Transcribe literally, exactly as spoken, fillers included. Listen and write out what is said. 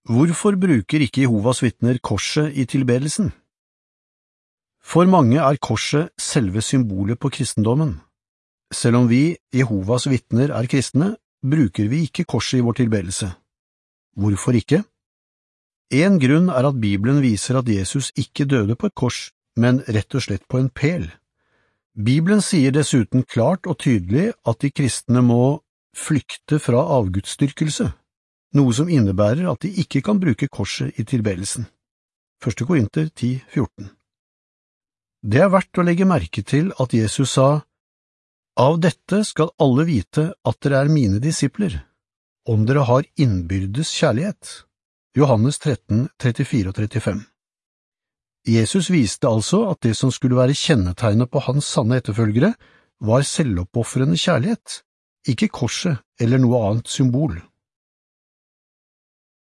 Hvorfor bruker ikke Jehovas vitner korset i tilbedelsen? For mange er korset selve symbolet på kristendommen. Selv om vi, Jehovas vitner, er kristne, bruker vi ikke korset i vår tilbedelse. Hvorfor ikke? En grunn er at Bibelen viser at Jesus ikke døde på et kors, men rett og slett på en pel. Bibelen sier dessuten klart og tydelig at de kristne må flykte fra avgudsdyrkelse, noe som innebærer at de ikke kan bruke korset i tilbedelsen. første Korinter ti fjorten. Det er verdt å legge merke til at Jesus sa, «Av dette skal alle vite at dere er mine disipler, om dere har innbyrdes kjærlighet.» Johannes tretten trettifire og trettifem. Jesus viste altså at det som skulle være kjennetegnet på hans sanne etterfølgere, var selvoppofrende kjærlighet, ikke korset eller noe annet symbol.